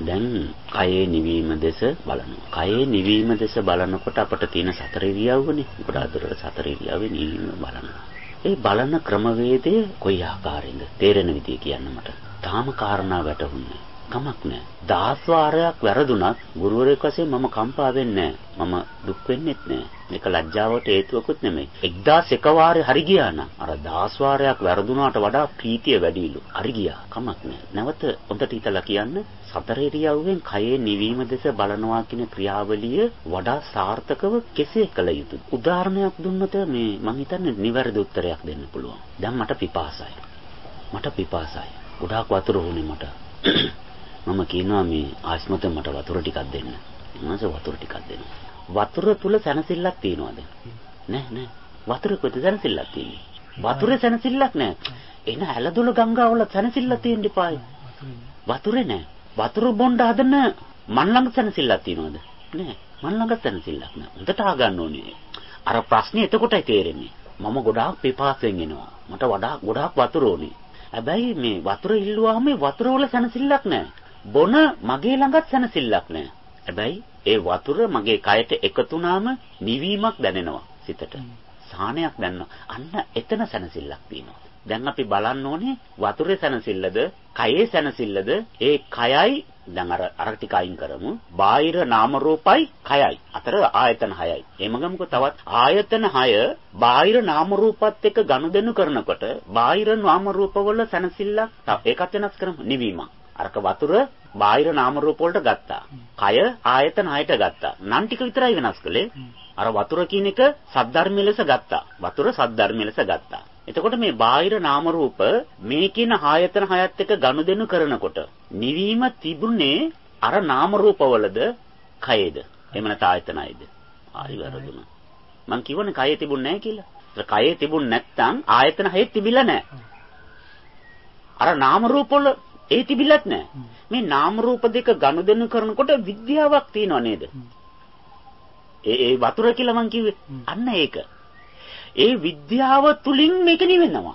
දැන් කයේ නිවීම දෙස බලනවා. කයේ නිවීම දෙස බලනකොට අපට තියෙන සතර ඉරියව්වනේ. ගොඩාක් දුරට සතර ඉරියව්වේ නිවීම බලනවා. ඒ බලන ක්‍රමවේදය කොයි ආකාරයෙන්ද තේරෙන විදිය කියන්න මට. තාම කාරණා වැටහුන්නේ කමක් නැහැ. 10 වාරයක් වැරදුනත් ගුරුවරයෙක් වශයෙන් මම කම්පා වෙන්නේ නැහැ. මම දුක් වෙන්නෙත් නැහැ. මේක ලැජ්ජාවට හේතුවකුත් නෙමෙයි. 1001 වාරේ හරි ගියා නම් අර 10 වාරයක් වැරදුනාට වඩා ප්‍රීතිය වැඩිලු. හරි ගියා. කමක් නැහැ. නැවත හොඳට හිතලා කියන්න සතර ඉරියව්වෙන් කයේ නිවීම දෙස බලනවා කියන ක්‍රියාවලිය වඩා සාර්ථකව කෙසේ කළ යුතුද? උදාහරණයක් දුන්නොත් මේ මම හිතන්නේ නිවැරදි උත්තරයක් දෙන්න පුළුවන්. දැන් මට පිපාසයි. ගොඩාක් වතුර වුණේ මට. මම කියනවා මේ ආස්මත මට වතුර ටිකක් දෙන්න. මම වතුර ටිකක් දෙන්න. වතුර තුල සැනසෙල්ලක් තියනවාද? නෑ. වතුර කොහෙද සැනසෙල්ලක් තියෙන්නේ? වතුරේ සැනසෙල්ලක් නෑ. එන ඇලදොල ගංගාවල සැනසෙල්ලක් තියෙන්න එපායි. වතුරේ නෑ. වතුර බොණ්ඩ හදන මන් ළඟ සැනසෙල්ලක් තියනවාද? නෑ. මන් ළඟ සැනසෙල්ලක් නෑ. හොඳට අහගන්න ඕනේ. අර ප්‍රශ්නේ එතකොටයි තේරෙන්නේ. මම ගොඩාක් පිපාසයෙන් එනවා. මට ගොඩාක් වතුර ඕනේ. හැබැයි මේ වතුර ඉල්ලුවාම මේ වතුර වල සැනසෙල්ලක් නෑ. බොන මගේ ළඟත් සැනසෙල්ලක් නෑ. හැබැයි ඒ වතුර මගේ කයට එකතු වුණාම නිවීමක් දැනෙනවා සිතට. සාහනයක් දැනෙනවා. අන්න එතන සැනසෙල්ලක් තියෙනවා. දැන් අපි බලන්න ඕනේ වතුරේ සැනසෙල්ලද, කයේ සැනසෙල්ලද, ඒ කයයි දැන් අර ටික අයින් කරමු. බාහිර නාම රූපයි කයයි. අතර ආයතන 6යි. එහෙම ගමුකෝ තවත් ආයතන 6 බාහිර නාම රූපات එක්ක ගනුදෙනු කරනකොට බාහිර නාම රූපවල සැනසෙල්ලක් ඒකත් වෙනස් කරමු නිවීමක්. අරක වතුර බාහිර නාම රූප වලට ගත්තා. කය ආයතන 6ට ගත්තා. නම් ටික විතරයි වෙනස් කළේ. අර වතුර කියන එක සද්ධර්මයේ ලෙස ගත්තා. වතුර සද්ධර්මයේ ලෙස ගත්තා. එතකොට මේ බාහිර නාම රූප මේ කියන ආයතන 6ත් එක්ක ගනුදෙනු කරනකොට නිවීම තිබුණේ අර නාම රූපවලද කයේද? එහෙම නැත්නම් ආයතන 6ද? ආයි වැරදුනා. මං කියවනේ කයේ තිබුණ නැහැ කියලා. ඒත් කයේ තිබුණ නැත්නම් ආයතන 6 තිබිලා නැහැ. අර නාම රූප වල ඒ තිබිලත් නැහැ. මේ නාම රූප දෙක ගනුදෙනු කරනකොට විද්‍යාවක් තියෙනව නේද? ඒ වතුර කියලා මං කිව්වේ. අන්න ඒක. ඒ විද්‍යාව තුලින් මේක නිවෙනවා.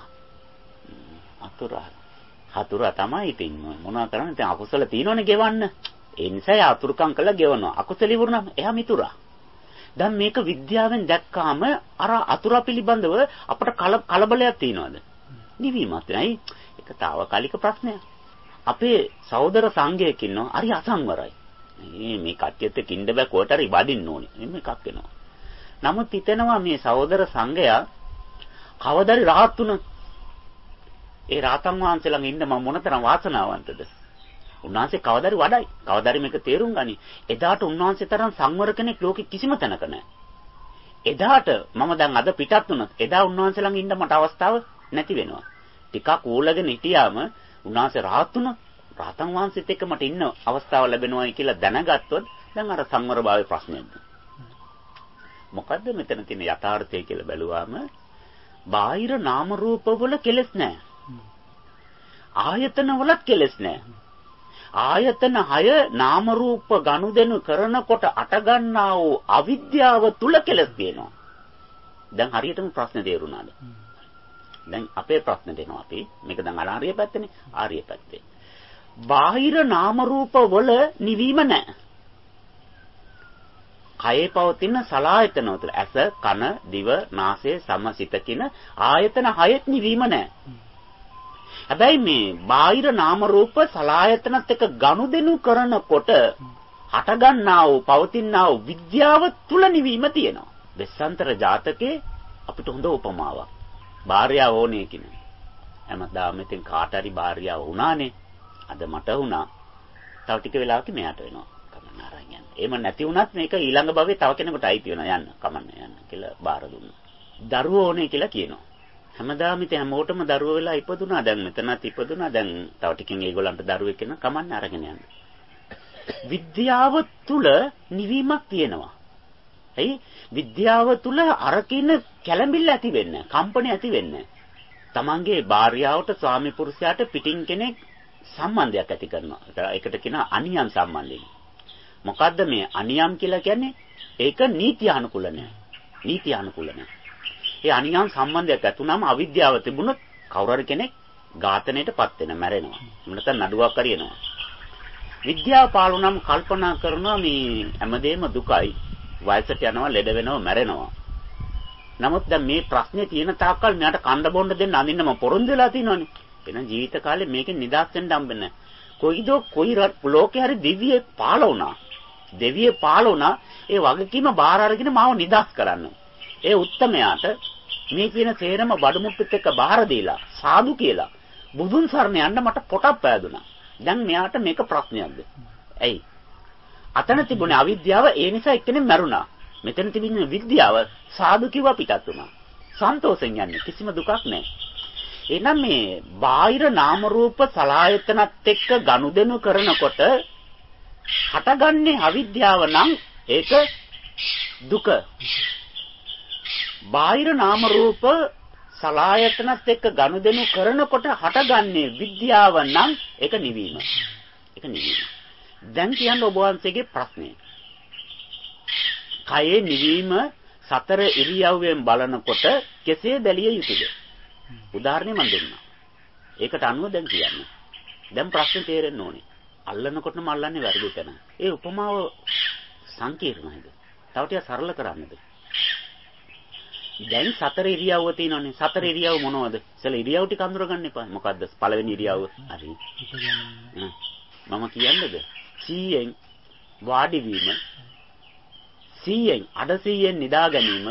හතුර තමයි ඉතින් මොනවා කරන්නේ? දැන් අකුසල තියෙනවනේ ගෙවන්න. ඒ නිසා අතුරුකම් කළා ගෙවනවා. අකුසල ඉවරුනම එයා මිතුරා. දැන් මේක විද්‍යාවෙන් දැක්කාම අර අතුරු පිළිබඳව අපට කලබලයක් තියෙනවද? නිවීමක් නයි. ඒක తాවකාලික ප්‍රශ්නයක්. අපේ සහෝදර සංඝයෙක් ඉන්නවා. හරි අසංවරයි. මේ කට්ටියත් එක්ක ඉන්න බෑ කොහට හරි වඩින්න ඕනේ. මේ එකක් වෙනවා. නමුත් හිතෙනවා මේ සහෝදර සංඝයා කවදාරි රහත් වුණොත් ඒ රාතන් වහන්සේ ළඟ ඉන්න මම මොනතරම් වාසනාවන්තද? උන්වහන්සේ කවදාරි වඩයි. කවදාරි මේක තේරුම් ගනි. එදාට උන්වහන්සේ තරම් සංවර කෙනෙක් ලෝකෙ කිසිම තැනක නැහැ. එදාට මම දැන් අද පිටත් වුණොත් එදා උන්වහන්සේ ළඟ ඉන්න මට අවස්ථාව නැති වෙනවා. ටිකක් ඌලගෙන හිටියාම උන්වහන්සේ රහත් වුණොත් රාතන් වහන්සේත් එක්ක මට ඉන්න අවස්ථාව ලැබෙනවායි කියලා දැනගත්තොත් දැන් අර සංවරභාවයේ ප්‍රශ්නයක්ද? මොකද්ද මෙතන තියෙන යථාර්ථය කියලා බැලුවාම බාහිර නාම රූපවල කෙලෙස් නැහැ. ආයතන වලත් කෙලෙස් නැහැ. ආයතන 6 නාම රූප ගනුදෙනු කරනකොට අටගන්නා වූ අවිද්‍යාව තුල කෙලෙස් තියෙනවා. දැන් හරියටම ප්‍රශ්නේ තේරුණාද? දැන් අපේ ප්‍රශ්නේ දෙනවා අපි. මේක දැන් අනාර්ය පැත්තනේ. ආර්ය පැත්තේ. බාහිර නාම රූප වල නිවීම නැහැ. කයේ පවතින සලආයතන තුළ ඇස, කන, දිව, නාසය, සමසිත කියන ආයතන 6ත් නිවීම නැහැ. හැබැයි මේ බාහිර නාම රූප සලආයතනත් එක්ක ගනුදෙනු කරනකොට හටගන්නා වූ පවතිනා වූ විද්‍යාව තුල නිවීම තියෙනවා. වෙස්සන්තර ජාතකේ අපිට හොඳ උපමාවක්. භාර්යාව ඕනේ කියන්නේ. හැමදාම ඉතින් කාට හරි භාර්යාව වුණානේ. අද මට වුණා. තව ටික වෙලාවක මෙයාට වෙනවා. කමන්න අරන් යන්න. එහෙම නැති වුණත් මේක ඊළඟ භවයේ තව කෙනෙකුට අයිති වෙනවා යන්න. කමන්න යන්න කියලා බාර දුන්නා. දරුවෝ ඕනේ කියලා කියනවා. හැමදාම ඉතින් හැමෝටම දරුවෝ වෙලා ඉපදුනා. දැන් මෙතනත් ඉපදුනා. දැන් තව ටිකකින් ඒගොල්ලන්ට දරුවෙක් වෙනවා. කමන්න අරගෙන යන්න. විද්‍යාව තුල නිවීමක් තියෙනවා. එයි විද්‍යාව තුල අරකින කැළඹිල්ල ඇති වෙන්නේ නැහැ. කම්පණය ඇති වෙන්නේ නැහැ. තමන්ගේ භාර්යාවට ස්වාමි පුරුෂයාට පිටින් කෙනෙක් සම්බන්ධයක් ඇති කරනවා. ඒකට කියනවා අනියම් සම්බන්ධය. මොකද්ද මේ අනියම් කියලා කියන්නේ? ඒක නීති අනුකූල නැහැ. නීති අනුකූල නැහැ. ඒ අනියම් සම්බන්ධයක් ඇතුණාම අවිද්‍යාව තිබුණොත් කවුරු හරි කෙනෙක් ඝාතනයටපත් වෙන මැරෙනවා. නැත්නම් නඩුවක් හරියනවා. විද්‍යාව පාළුනම් කල්පනා කරනවා මේ හැමදේම දුකයි. වයසට යනවා, ලෙඩ වෙනවා, මැරෙනවා. නමුත් දැන් මේ ප්‍රශ්නේ තියෙන තාක්කල් මෙයාට කණ්ඩ බොණ්ඩ දෙන්න අඳින්න මම පොරොන්දු වෙලා තියෙනවනේ. එහෙනම් ජීවිත කාලේ මේකෙන් නිදහස් වෙන්න හම්බෙන්නේ නැහැ. කොයි ලෝකේ හරි දිව්‍යයේ පාළ වුණා. දෙවියේ පාළ වුණා. ඒ වගකීම බාර අරගෙන මාව නිදහස් කරන්න. ඒ උත්තමයාට මේ කියන සේරම බඩමුට්ටුත් එක්ක බාර දීලා සාදු කියලා බුදුන් සරණ යන්න මට පොටක් පෑදුනා. දැන් මෙයාට මේක ප්‍රශ්නයක්ද? ඇයි? අතන තිබුණේ අවිද්‍යාව, ඒ නිසා එක්කෙනෙක් මැරුණා. මෙතන තිබෙන විද්‍යාව සාදු කිව්වා පිටත් වුණා. සන්තෝෂෙන් යන්නේ කිසිම දුකක් නැහැ. එහෙනම් මේ බාහිර නාම රූප සලආයතනත් එක්ක ගනුදෙනු කරනකොට හටගන්නේ අවිද්‍යාව නම් ඒක දුක. බාහිර නාම රූප සලආයතනත් එක්ක ගනුදෙනු කරනකොට හටගන්නේ විද්‍යාව නම් ඒක නිවීම. ඒක නිවීම. දැන් කියන්නේ ඔබ වහන්සේගේ ප්‍රශ්නේ. කයේ නිවීම සතර ඉරියව්වෙන් බලනකොට කෙසේ බැලිය යුතුද? උදාහරණයක් මම දෙන්නම්. ඒකට අනුව දැන් කියන්නේ. දැන් ප්‍රශ්නේ තේරෙන්න ඕනේ. අල්ලනකොටම අල්ලන්නේ වැරදි තැන. ඒ උපමාව සංකීර්ණයිද? තව ටිකක් සරල කරන්නද? දැන් සතර ඉරියව්ව තියෙනවානේ. සතර ඉරියව් මොනවද? ඉතල ඉරියව් ටික අඳුරගන්න එපා. මොකද්ද? පළවෙනි ඉරියව්ව. හරි. මම කියන්නේද? 100න් වාඩි වීම, 100න් අඩ 100න් නිදා ගැනීම,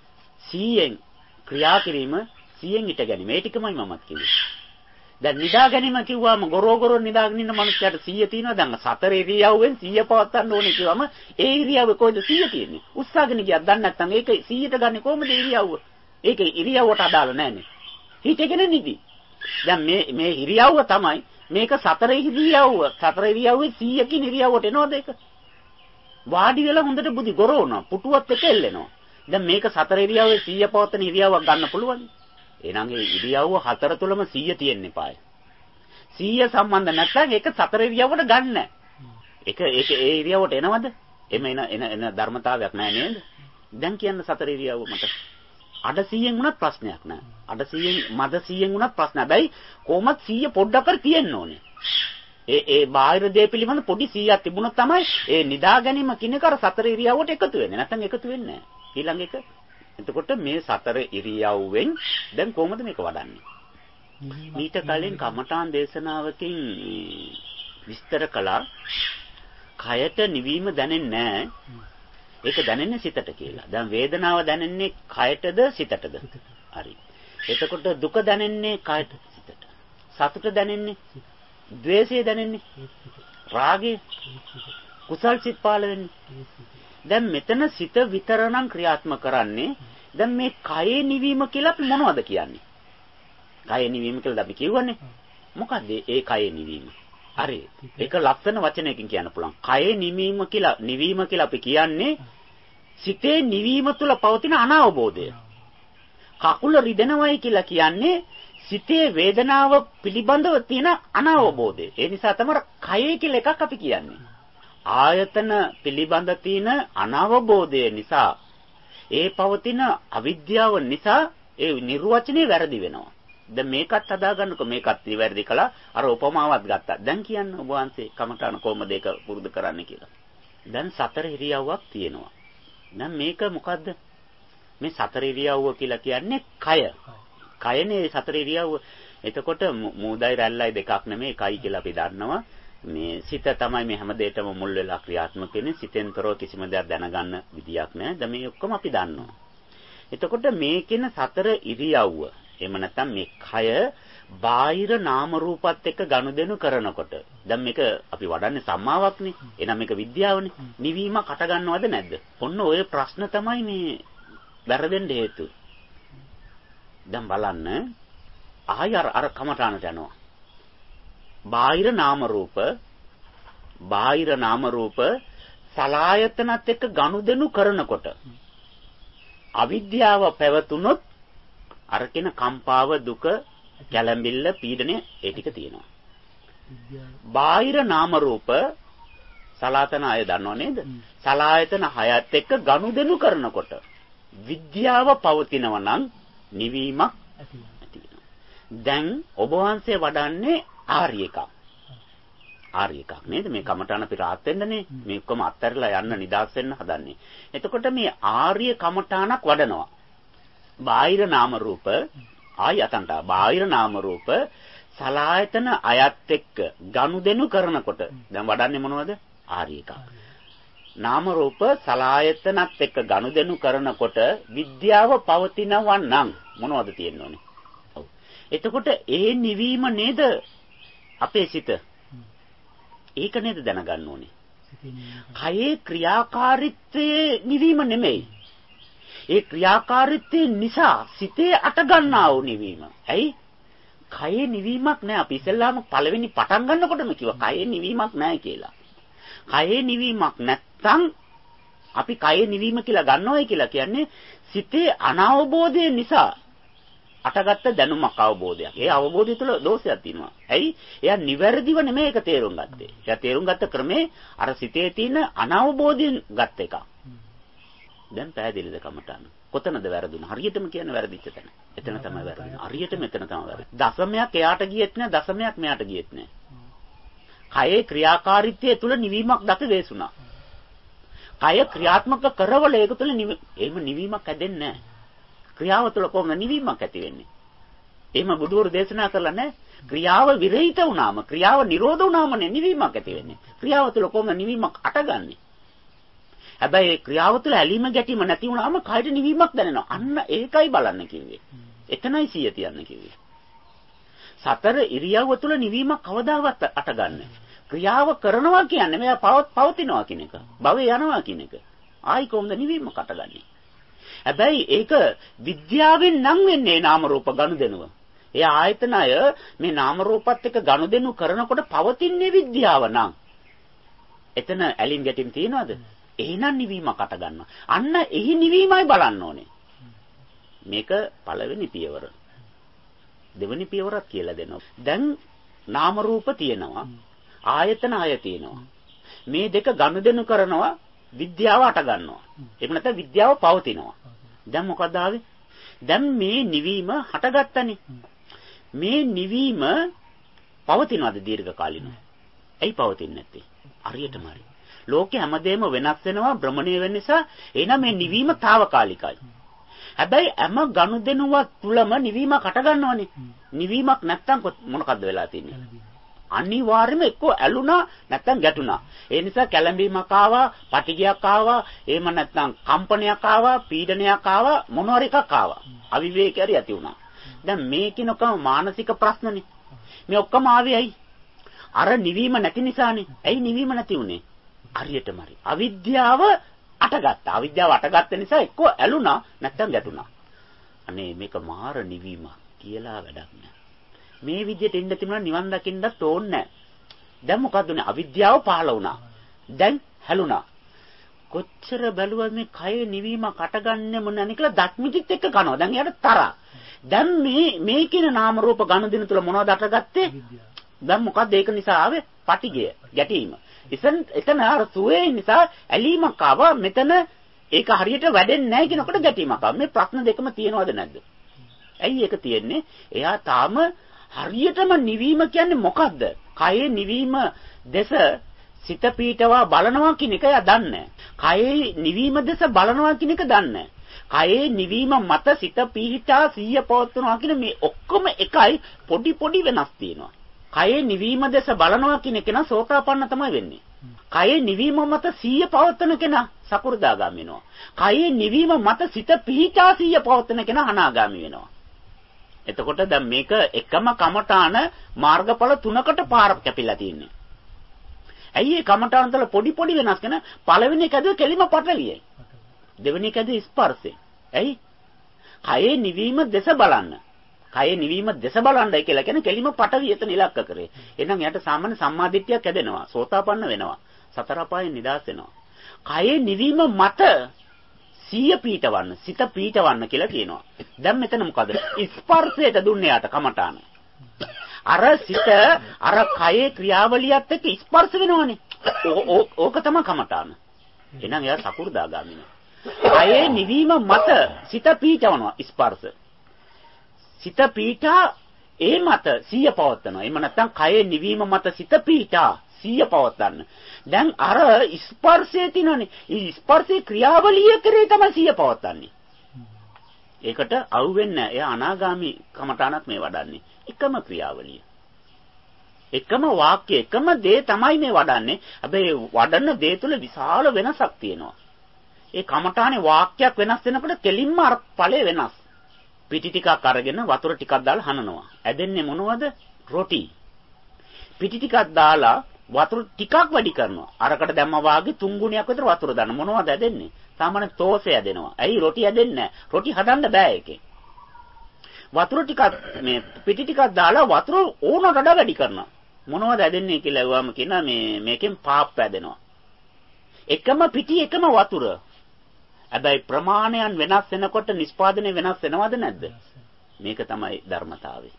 100න් ක්‍රියා කිරීම, 100න් හිට ගැනීම. මේ ටිකමයි මමත් කිව්වේ. දැන් නිදා ගැනීම කිව්වම ගොරෝ නිදාගෙන ඉන්න මනුස්සයාට 100 තියෙනවා. දැන් සතර ඉරියව්වෙන් 100 පවත්වන්න ඕනේ කිව්වම ඒ ඉරියව්වේ කොහෙද 100 තියෙන්නේ? උස්සාගෙන ගියක් දන්නේ නැත්නම් ඒක 100ට ගන්නේ කොහොමද ඉරියව්ව? ඒක ඉරියව්වට අදාළ නැහැනේ. හිතගෙන නිදි. දැන් මේ ඉරියව්ව තමයි මේක සතර ඉරියව්ව. සතර ඉරියව්වේ 100කින් ඉරියව්වට එනවද ඒක? වාඩි වෙලා හොඳට බුදි ගොරවනවා. පුටුවත් එක එල්ලෙනවා. දැන් මේක සතර ඉරියව්වේ 100 පවත්වන ඉරියව්වක් ගන්න පුළුවන්. එහෙනම් ඒ ඉරියව්ව හතර තුලම 100 තියෙන්න එපායි. 100 සම්බන්ධ නැත්නම් ඒක සතර ඉරියව්වට ගන්න. ඒක ඒ ඉරියව්වට එනවද? එන ධර්මතාවයක් නැහැ නේද? දැන් කියන්න සතර ඉරියව්ව මට. අඩ 100න් වුණත් ප්‍රශ්නයක් නැහැ. අඩ 100න් මද 100න් වුණත් ප්‍රශ්න. හැබැයි කොහොමත් 100 පොඩ්ඩක් කර තියෙන්න ඕනේ. ඒ බාහිර දේ පිළිබඳ පොඩි 100ක් තිබුණොත් තමයි ඒ නිදා ගැනීම කිනක අර සතර ඉරියව්වට එකතු වෙන්නේ. නැත්නම් එකතු වෙන්නේ නැහැ. ඊළඟ එක. එතකොට මේ සතර ඉරියව්වෙන් දැන් කොහොමද මේක වඩන්නේ? ඊට කලින් කමඨාන් දේශනාවකින් විස්තර කළා කයට නිවීම දැනෙන්නේ නැහැ. ඒක දැනෙන්නේ සිතට කියලා. දැන් වේදනාව දැනෙන්නේ කයටද සිතටද? හරි. එතකොට දුක දැනෙන්නේ කයට සිතට. සතුට දැනෙන්නේ ද්වේෂය දැනෙන්නේ රාගය කුසල් සිත් පාල වෙන්නේ. දැන් මෙතන සිත විතරනම් ක්‍රියාත්මක කරන්නේ. දැන් මේ කයේ නිවීම කියලා අපි මොනවද කියන්නේ? කයේ නිවීම කියලා අපි කියවනේ. මොකද්ද ඒ කයේ නිවීම? හරි. ඒක ලක්ෂණ වචනයකින් කියන්න පුළුවන්. කයේ නිවීම කියලා අපි කියන්නේ සිතේ නිවීම තුළ පවතින අනාවබෝධය. කකුල රිදෙනවයි කියලා කියන්නේ සිතේ වේදනාව පිළිබඳව තියෙන අනාවබෝධය. ඒ නිසා තමයි කයේ කියලා එකක් අපි කියන්නේ. ආයතන පිළිබඳ තියෙන අනාවබෝධය නිසා ඒ පවතින අවිද්‍යාව නිසා ඒ නිර්වචනය වැරදි වෙනවා. දැන් මේකත් හදාගන්නකො මේකත් වැරදි කළා. අර උපමාවක් ගත්තා. දැන් කියන්න ඔබ වහන්සේ කමඨාන කොහොමද ඒක පුරුදු කරන්න කියලා. දැන් සතර ඉරියව්වක් තියෙනවා. දැන් මේක මොකද්ද? මේ සතර ඉරියව්ව කියලා කියන්නේ කය. කයනේ සතර ඉරියව්ව. එතකොට මූදයි රැල්ලයි දෙකක් නෙමෙයි කයි කියලා අපි දන්නවා. මේ සිත තමයි මේ හැම දෙයකම මුල් වෙලා ක්‍රියාත්මක වෙන්නේ. සිතෙන් තොරව කිසිම දෙයක් දැනගන්න විදියක් නැහැ. දැන් මේ ඔක්කොම අපි දන්නවා. එතකොට මේකෙන සතර ඉරියව්ව එහෙම නැත්නම් මේ කය බාහිර නාම රූපات එක්ක ගනුදෙනු කරනකොට දැන් මේක අපි වඩන්නේ සම්මාවක්නේ. එහෙනම් මේක විද්‍යාවනේ. නිවීමක් අට ගන්නවද නැද්ද? ඔන්න ඔය ප්‍රශ්න තමයි මේ වැරදෙන්න හේතුව. දැන් බලන්න ආය අර කමඨානට යනවා. බාහිර නාම රූප සලආයතනත් එක්ක ගනුදෙනු කරනකොට අවිද්‍යාව පැවතුනොත් අර කෙන කම්පාව දුක කැළඹිල්ල පීඩනය ඒ ටික තියෙනවා. බාහිර නාම රූප සලආයතන අය දන්නව නේද? සලආයතන හයත් එක්ක ගනුදෙනු කරනකොට විද්‍යාව පවතිනවා නම් නිවීමක් ඇති වෙනවා. දැන් ඔබ වහන්සේ වඩන්නේ ආර්ය එකක්. ආර්ය එකක් නේද? මේ කමඨාන අපි rahat වෙන්නනේ. මේ ඔක්කොම අත්හැරලා යන්න නිදාස් වෙන්න හදන්නේ. එතකොට මේ ආර්ය කමඨානක් වඩනවා. බාහිර නාම රූප ආයතනට බාහිර නාම රූප සලායතන අයත් එක්ක ගනුදෙනු කරනකොට දැන් වඩන්නේ මොනවද? ආර්ය එකක්. නාම රූප සලායතනත් එක්ක ගනුදෙනු කරනකොට විද්‍යාව පවතිනවා නම් මොනවද තියෙන්න ඕනේ? ඔව්. එතකොට ඒ නිවීම නේද අපේ සිත. ඒක නේද දැනගන්න ඕනේ. කයේ ක්‍රියාකාරීත්වයේ නිවීම නෙමෙයි. ඒ ක්‍රියාකාරීත්වය නිසා සිතේ අට ගන්නා වූ නිවීම. ඇයි? කයේ නිවීමක් නැහැ. අපි ඉස්සෙල්ලාම පළවෙනි පටන් ගන්නකොටම කිව්වා කයේ නිවීමක් නැහැ කියලා. කයේ නිවීමක් නැත්තම් අපි කයේ නිවීම කියලා ගන්නවයි කියලා කියන්නේ සිතේ අනවබෝධය නිසා අටගත්ත දැනුමක් අවබෝධයක්. ඒ අවබෝධය තුළ දෝෂයක් තියෙනවා. ඇයි? එයා නිවැරදිව නෙමෙයි ඒක තේරුම් ගත්තේ. එයා තේරුම් ගත්ත ක්‍රමේ අර සිතේ තියෙන අනවබෝධයෙන් ගත්ත එක. දැන් පැහැදිලිද කමටහන? කොතනද වැරදුනේ? හරියටම කියන වැරදිච්ච තැන. එතන තමයි වැරදුනේ. හරියටම එතන තමයි වැරදුනේ. දශමයක් එයාට ගියෙත් නෑ, දශමයක් මෙයාට ගියෙත් නෑ. කයේ ක්‍රියාකාරීත්වය තුළ නිවීමක් දත දේශුණා. කය ක්‍රියාත්මක කරවල ඒක තුළ එහෙම නිවීමක් ඇදෙන්නේ නෑ. ක්‍රියාව තුළ කොහොමද නිවීමක් ඇති වෙන්නේ? එහෙම බුදුවරු දේශනා කරලා නැහැ. ක්‍රියාව විරහිත වුණාම, ක්‍රියාව නිරෝධ වුණාම නිවීමක් ඇති වෙන්නේ. ක්‍රියාව තුළ කොහොමද නිවීමක් අටගන්නේ? හැබැයි ක්‍රියාව තුළ ඇලීම ගැටීම නැති වුණාම කයට නිවීමක් දැනෙනවා. අන්න ඒකයි බලන්න කිව්වේ. එතනයි සිය තියන්න කිව්වේ. සතර ඉරියව්ව තුළ නිවීමක් කවදාවත් අටගන්නේ. ක්‍රියාව කරනවා කියන්නේ මෙයා පවතිනවා කියන එක. භවය යනවා කියන එක. ආයි කොහොමද නිවීමක් අටගන්නේ? හැබැයි ඒක විද්‍යාවෙන් නම් වෙන්නේ නාම රූප ගනුදෙනුව. ඒ ආයතනය මේ නාම රූපات එක්ක ගනුදෙනු කරනකොට පවතින්නේ විද්‍යාව නම්. එතන ඇලින් ගැටීම් තියනවද? එහෙනම් නිවීමක් අට ගන්නවා. අන්න එහි නිවීමයි බලන්න ඕනේ. මේක පළවෙනි පියවර. දෙවෙනි පියවරක් කියලා දෙනවා. දැන් නාම රූප තියෙනවා. ආයතන අය තියෙනවා. මේ දෙක ගනුදෙනු කරනවා විද්‍යාව අට ගන්නවා. එහෙම නැත්නම් විද්‍යාව පවතිනවා. දැන් මොකද ආවේ? දැන් මේ නිවීම හටගත්තනේ. මේ නිවීම පවතිනවද දීර්ඝ කාලිනව? ඇයි පවතින්නේ නැත්තේ? හරියටම හරි. ලෝකේ හැමදේම වෙනස් වෙනවා භ්‍රමණය වෙන නිසා එහෙනම් මේ නිවීම తాවකාලිකයි. හැබැයි හැම ගනුදෙනුවක් තුලම නිවීමක් හට ගන්නවනේ. නිවීමක් නැත්තම් මොනකද්ද වෙලා තියෙන්නේ? අනිවාර්යයෙන්ම එක්ක ඇලුනා නැත්තම් ගැටුණා. ඒ නිසා කැළඹීමක් ආවා, පටිගයක් ආවා, එහෙම නැත්තම් කම්පනයක් ආවා, පීඩනයක් ආවා, මොනවාරි එකක් ආවා. අවිවේකයක් ඇති වුණා. දැන් මේ කිනකම මානසික ප්‍රශ්නනේ. මේ ඔක්කොම ආවේ ඇයි? අර නිවීම නැති නිසානේ. ඇයි නිවීම නැති උනේ? හරියටම හරි. අවිද්‍යාව අටගත්තා. අවිද්‍යාව අටගත්ත නිසා එක්ක ඇලුනා නැත්තම් ගැටුණා. අනේ මේක මාර නිවීමක් කියලා වැඩක් නෑ. මේ විදිහට ඉන්න තිබුණා නිවන් දකින්නත් ඕනේ නැහැ. දැන් මොකද උනේ? අවිද්‍යාව පහළ වුණා. දැන් හැලුණා. කොච්චර බැලුවත් මේ කය නිවීමක් අටගන්නේ මොනවානේ කියලා දත්මිතිත් එක්ක කනවා. දැන් එයාට තරහ. දැන් මේ කියන නාම රූප ගනුදෙනු තුළ මොනවද අටගත්තේ? දැන් මොකද ඒක නිසා ආවේ? පටිගය, ගැටීම. එතන අර සුවේ නිසා ඇලීමක් ආවා. මෙතන ඒක හරියට වැඩෙන්නේ නැහැ කියනකොට ගැටීමක් ආවා. මේ ප්‍රශ්න දෙකම තියෙනවද නැද්ද? ඇයි ඒක තියෙන්නේ? එයා තාම හරියටම නිවීම කියන්නේ මොකද්ද? කයේ නිවීම දෙස සිත පීඨවා බලනවා කියන එක එයා දන්නේ නැහැ. කයේ නිවීම දෙස බලනවා කියන එක දන්නේ නැහැ. කයේ නිවීම මත සිත පීඨා සිහිය පවත්වනවා කියන මේ ඔක්කොම එකයි පොඩි වෙනස් තියෙනවා. කයේ නිවීම දෙස බලනවා කියන කෙනා සෝතාපන්න තමයි වෙන්නේ. කයේ නිවීම මත සිහිය පවත්වන කෙනා සකු르දාගාමී වෙනවා. කයේ නිවීම මත සිත පීඨා සිහිය පවත්වන කෙනා අනාගාමී වෙනවා. එතකොට දැන් මේක එකම කමඨාන මාර්ගඵල තුනකට පාර කැපිලා තියෙන්නේ. ඇයි මේ කමඨාන වල පොඩි වෙනස් කරන පළවෙනි එක ඇදුව කෙලිම පටලියයි. දෙවෙනි එක ඇදුව ස්පර්ශය. ඇයි? කයේ නිවීම දෙස බලන්න. කයේ නිවීම දෙස බලන්නයි කියලා කියන කෙලිම පටවිය එතන ඉලක්ක කරේ. එහෙනම් එයාට සාමාන්‍ය සම්මාදිට්ඨියක් ඇදෙනවා. සෝතාපන්න වෙනවා. සතර අපායෙන් නිදහස් වෙනවා. කයේ නිවීම මත සිය පීඨවන්න, සිත පීඨවන්න කියලා කියනවා. දැන් මෙතන මොකද? ස්පර්ශයට දුන්නේ යාට කමඨාන. අර සිත අර කයේ ක්‍රියාවලියත් එක්ක ස්පර්ශ වෙනවනේ. ඕක තමයි කමඨාන. එහෙනම් එයා සකු르දාගාමින. කයේ නිවීම මත සිත පීඨවනවා ස්පර්ශ. සිත පීඨා ඒ මත සිය පවත්නවා. එහෙම නැත්නම් කයේ නිවීම මත සිත පීඨා සිහිය පවත්වන්න. දැන් අර ස්පර්ශයේ තියෙනනේ. ඒ ස්පර්ශයේ ක්‍රියාවලිය කරේ තමයි සිහිය පවත්වන්නේ. ඒකට අවු වෙන්නේ නැහැ. එයා අනාගාමි කමඨානක් මේ වඩන්නේ. එකම ක්‍රියාවලිය. එකම වාක්‍ය එකම දේ තමයි මේ වඩන්නේ. හැබැයි වඩන දේ තුල විශාල වෙනසක් තියෙනවා. ඒ කමඨානේ වාක්‍යයක් වෙනස් වෙනකොට කෙලින්ම අර ඵලය වෙනස්. පිටි ටිකක් අරගෙන වතුර ටිකක් දාලා හනනවා. ඇදෙන්නේ මොනවද? රොටි. පිටි ටිකක් දාලා වතුර ටිකක් වැඩි කරනවා. අරකට දැම්මා වාගේ 3 ගුණයක් විතර වතුර දාන්න. මොනවද ඇදෙන්නේ? සාමාන්‍ය තෝසෙ ඇදෙනවා. ඇයි රොටි ඇදෙන්නේ නැහැ? රොටි හදන්න බෑ ඒකේ. වතුර ටිකක් මේ පිටි ටිකක් දාලා වතුර ඕනකට වඩා වැඩි කරනවා. මොනවද ඇදෙන්නේ කියලා ඇහුවාම කියනවා මේකෙන් පාප් ඇදෙනවා. එකම පිටි එකම වතුර. හැබැයි ප්‍රමාණයන් වෙනස් වෙනකොට නිෂ්පාදනය වෙනස් වෙනවද නැද්ද? මේක තමයි ධර්මතාවය.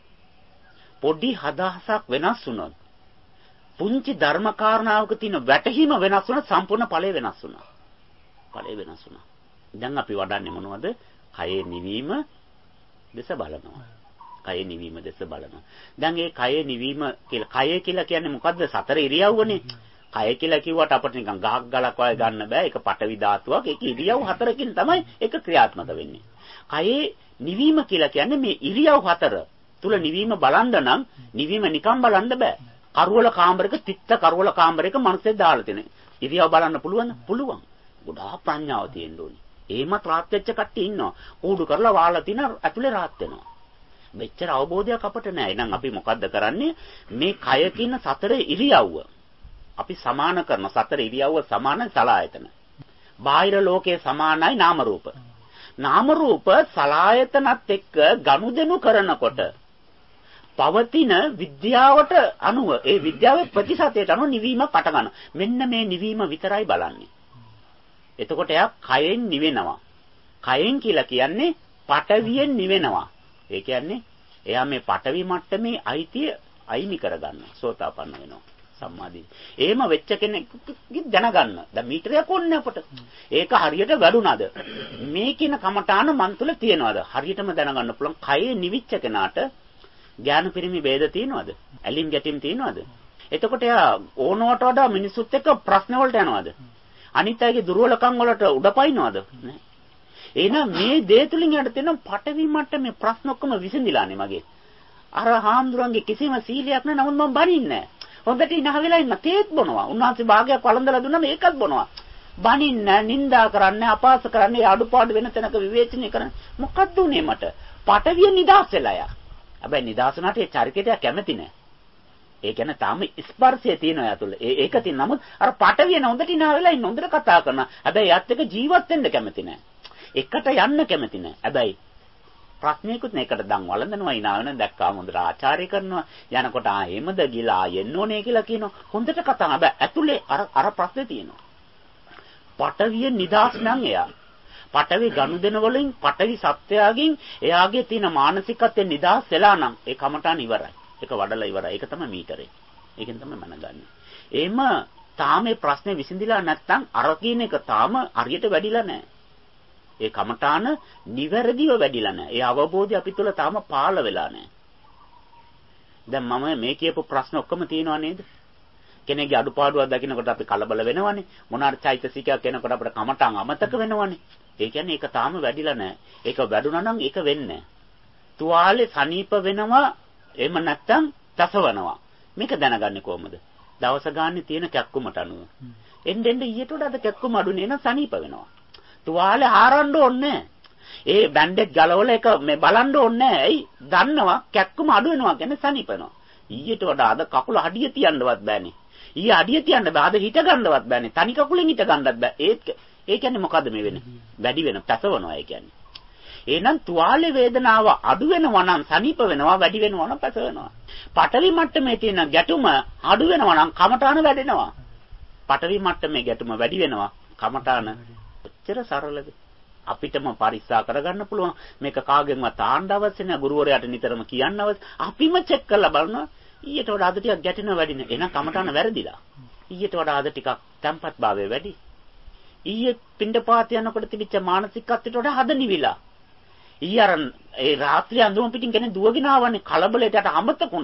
පොඩි හදහසක් වෙනස් වුණොත් පුංචි ධර්ම කාරණාවක තියෙන වැටහීම වෙනස් වුණොත් සම්පූර්ණ ඵලය වෙනස් වුණා. ඵලය වෙනස් වුණා. දැන් අපි වඩන්නේ මොනවද? කයේ නිවීම දෙස බලනවා. කයේ නිවීම දෙස බලනවා. දැන් මේ කයේ නිවීම කියලා කය කියලා කියන්නේ මොකද්ද? සතර ඉරියව්වනේ. කය කියලා කිව්වට අපිට නිකන් ගහක් ගලක් වගේ ගන්න බෑ. ඒක පටවි ධාතුවක්. ඒක ඉරියව් හතරකින් තමයි ඒක ක්‍රියාත්මක වෙන්නේ. කයේ නිවීම කියලා කියන්නේ මේ ඉරියව් හතර තුල නිවීම බලන්න නම් නිවීම නිකන් බලන්න බෑ. කරවල කාමරයක තිත්ත කරවල කාමරයක මිනිස්සෙක් දාලා තියෙන. ඉරියව් බලන්න පුළුවන්ද? පුළුවන්. ගොඩාක් ප්‍රඥාව තියෙන්න ඕනේ. එහෙමත් රාත් වෙච්ච කට්ටිය ඉන්නවා. කූඩු කරලා වාලා තින ඇතුලේ රාත් වෙනවා. මෙච්චර අවබෝධයක් අපට නැහැ. එහෙනම් අපි මොකද්ද කරන්නේ? මේ කය කියන සතර ඉරියව්ව අපි සමාන කරන සතර ඉරියව්ව සමාන සලායතන. බාහිර ලෝකයේ සමානයි නාම රූප. නාම රූප සලායතනත් එක්ක ගනුදෙනු කරනකොට පවතින විද්‍යාවට අනුව ඒ විද්‍යාවේ ප්‍රතිශතයට අනුව නිවීමක් පට ගන්නවා. මෙන්න මේ නිවීම විතරයි බලන්නේ. එතකොට එයා කයෙන් නිවෙනවා. කයෙන් කියලා කියන්නේ පටවියෙන් නිවෙනවා. ඒ කියන්නේ එයා මේ පටවි මට්ටමේ අයිතිය අයිමි කරගන්නවා. සෝතාපන්න වෙනවා. සම්මාදී. එහෙම වෙච්ච කෙනෙක් දැනගන්න. දැන් මීටරයක් ඕනේ අපට. ඒක හරියට වැඩුණාද? මේ කින කමඨාන මන් තුල තියනවාද? හරියටම දැනගන්න පුළුවන්. කයේ නිවිච්ච කෙනාට ඥාන පිරිමි ભેද තියෙනවද? ඇලිම් ගැටීම් තියෙනවද? එතකොට එයා ඕනවට වඩා මිනිසුත් එක්ක ප්‍රශ්න වලට යනවද? අනිත් අයගේ දුර්වලකම් වලට උඩපයින්නවද? නෑ. එහෙනම් මේ දේ තුලින් යට තියෙන පටවි මට්ටමේ ප්‍රශ්න ඔක්කොම විසඳිලානේ මගේ. අර හාමුදුරන්ගේ කිසිම සීලයක් නැහැ. නමුත් මම බනින්නේ නැහැ. හොඳට ඉනහ වෙලා ඉන්න තේත් බොනවා. උන්වහන්සේ භාගයක් වළඳලා දුන්නා මේකත් බොනවා. බනින්නේ නින්දා කරන්නේ අපාස කරන්නේ අඩුපාඩු වෙන තැනක විවේචනය කරන්නේ. මොකක්ද උනේ මට? පටවිය නිදාස් වෙලා යා. හැබැයි නිදාසුණාට ඒ චරිතයට කැමති නැහැ. ඒ කියන්නේ තාම ස්පර්ශය තියෙනවා යා තුළ. ඒක තියෙන නමුත් අර පටවියන හොඳට ඉනා වෙලා ඉන්න හොඳට කතා කරනවා. හැබැයි යාත් එක්ක ජීවත් වෙන්න කැමති නැහැ. එකට යන්න කැමති නැහැ. හැබැයි ප්‍රශ්නයකුත් නේකට දන් වළඳනවා ඉනා වෙන දැක්කාම හොඳට ආචාර්ය කරනවා. යනකොට එහෙමද ගිලා එන්න ඕනේ කියලා කියනවා. හොඳට කතා. හැබැයි ඇතුලේ අර ප්‍රශ්නේ තියෙනවා. පටවිය නිදාස් නම් එයා. පටවි ගනුදෙන වලින් පටවි සත්‍යයෙන් එයාගේ තියෙන මානසිකත්වයෙන් නිදහස් වෙලා නම් ඒ කමටාන ඉවරයි. ඒක වඩලා ඉවරයි. ඒක තමයි මීටරේ. ඒකෙන් තමයි මනගන්නේ. එහෙම තාම මේ ප්‍රශ්නේ විසඳිලා නැත්නම් අර කියන එක තාම හරියට වැඩිලා නැහැ. ඒ කමටාන නිවැරදිව වැඩිලා නැහැ. ඒ අවබෝධය අපි තුල තාම පාළ වෙලා නැහැ. දැන් මම මේ කියපු ප්‍රශ්න ඔක්කොම තියෙනවා නේද? කෙනෙක්ගේ අඩුපාඩුවක් දකින්නකොට අපි කලබල වෙනවනේ. මොනාර චෛතසිකයක් එනකොට අපිට කමටාන් අමතක වෙනවනේ. ඒ කියන්නේ ඒක තාම වැඩිලා නැහැ. ඒක වැඩුණා නම් ඒක වෙන්නේ නැහැ. තුවාලේ සනීප වෙනවා එහෙම නැත්නම් තසවනවා. මේක දැනගන්නේ කොහොමද? දවස ගානේ තියෙන කැක්කුමට අනුව. එන්න ඊට වඩා අද කැක්කුම අඩුනේ නම් සනීප වෙනවා. තුවාලේ හාරන්න ඕනේ. ඒ බැන්ඩේජ් ගලවලා ඒක මේ බලන්න ඕනේ. ඇයි? දන්නවා කැක්කුම අඩු වෙනවා කියන්නේ සනීප වෙනවා. ඊට වඩා අද කකුල අඩිය තියන්නවත් බෑනේ. ඊ අඩිය තියන්න බෑ. අද හිට ගන්නවත් බෑනේ. තනි කකුලෙන් හිට ගන්නවත් බෑ. ඒ කියන්නේ මොකද්ද මේ වෙන්නේ? වැඩි වෙන පැසවනවා ඒ කියන්නේ. එහෙනම් තුවාලේ වේදනාව අඩු වෙනවා නම් සනීප වෙනවා, වැඩි වෙනවා නම් පැසවෙනවා. පටවි මට්ටමේ තියෙන ගැටුම අඩු වෙනවා නම් කමඨාන වැඩෙනවා. පටවි මට්ටමේ ගැටුම වැඩි වෙනවා, කමඨාන ඔච්චර සරලද? අපිටම පරික්ෂා කරගන්න පුළුවන්. මේක කාගෙන්වත් ආන්න අවශ්‍ය නැහැ. ගුරුවරයාට නිතරම කියන්න අවශ්‍ය. අපිම චෙක් කරලා බලනවා. ඊට වඩා අද ටිකක් ගැටෙනවා වැඩිනේ. එහෙනම් කමඨාන වැරදිලා. ඊට වඩා අද ටිකක් තැම්පත් භාවය වැඩි. ඊයේ පින්ඩපාත යනකොට තිබිච්ච මානසිකත්වයට වඩා හද නිවිලා. ඊයරන් ඒ රාත්‍රියේ අඳුම පිටින් කෙනෙක් දුවගෙන ආවනේ කලබලයට අමතක වුණා.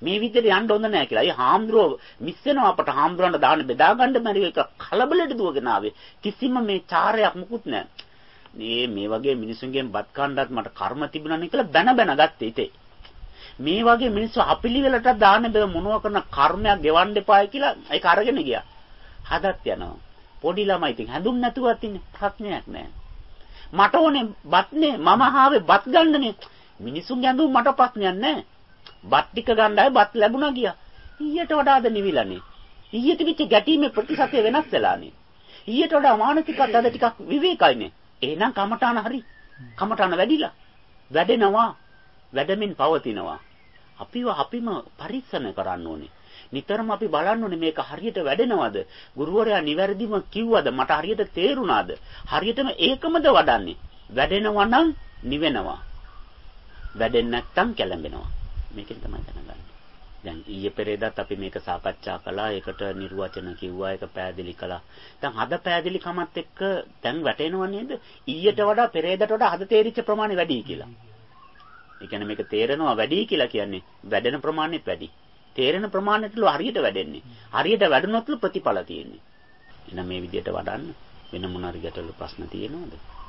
මේ විදිහට යන්න හොඳ නැහැ කියලා. ඒ හාමුදුරුවෝ මිස් වෙනවා අපට හාමුදුරන්ට දාන බෙදා ගන්න බැරි එක කලබලෙට දුවගෙන ආවේ. කිසිම මේ චාරයක් මුකුත් නැහැ. මේ වගේ මිනිසුන්ගෙන් බත් කන්නත් මට කර්ම තිබුණානේ කියලා බැන බැන ගත්තේ ඉතේ. මේ වගේ මිනිස්සු අපිලිවෙලට දාන බෙද මොනවා කරන කර්මයක් ගෙවන්න එපායි කියලා ඒක අරගෙන ගියා. හදත් යනවා. පොඩි ළමයි ඉතින් හැදුන් නැතුවත් ඉන්නේ ප්‍රශ්නයක් නැහැ. මට ඕනේ බත්නේ මම ආවේ බත් ගන්නනේ. මිනිසුන් ගැඳුම් මට ප්‍රශ්නයක් නැහැ. බත් ටික ගන්නයි බත් ලැබුණා ගියා. ඊට වඩාද නිවිලානේ. ඊයේ තිබිච්ච ගැටීමේ ප්‍රතිශතය වෙනස් වෙලානේ. ඊට වඩා මානසිකත් අද ටිකක් විවේකයිනේ. එහෙනම් කමඨාන හරි. කමඨාන වැඩිලා. වැඩෙනවා. වැඩමින් පවතිනවා. අපිම පරිස්සම කරන්න ඕනේ. නිතරම අපි බලන්න ඕනේ මේක හරියට වැඩෙනවද? ගුරුවරයා නිවැරදිව කිව්වද? මට හරියට තේරුණාද? හරියටම ඒකමද වඩන්නේ? වැඩෙනවා නම් නිවෙනවා. වැඩෙන්නේ නැත්නම් කැළඹෙනවා. මේකෙන් තමයි දැනගන්නේ. දැන් ඊයේ පෙරේදත් අපි මේක සාකච්ඡා කළා. ඒකට නිර්වචන කිව්වා. ඒක පැහැදිලි කළා. දැන් අද පැහැදිලි කමත් එක්ක දැන් වැටෙනව නේද? ඊයට වඩා පෙරේදට වඩා අද තේරිච්ච ප්‍රමාණය වැඩි කියලා. ඒ කියන්නේ මේක තේරෙනවා වැඩි කියලා කියන්නේ වැඩෙන ප්‍රමාණයත් වැඩි. තේරෙන ප්‍රමාණයටලු හරියට වැඩෙන්නේ. හරියට වැඩුණොත්ලු ප්‍රතිඵල තියෙන්නේ. එහෙනම් මේ විදිහට වඩන්න වෙන මොන හරි ගැටලු ප්‍රශ්න තියෙනවද?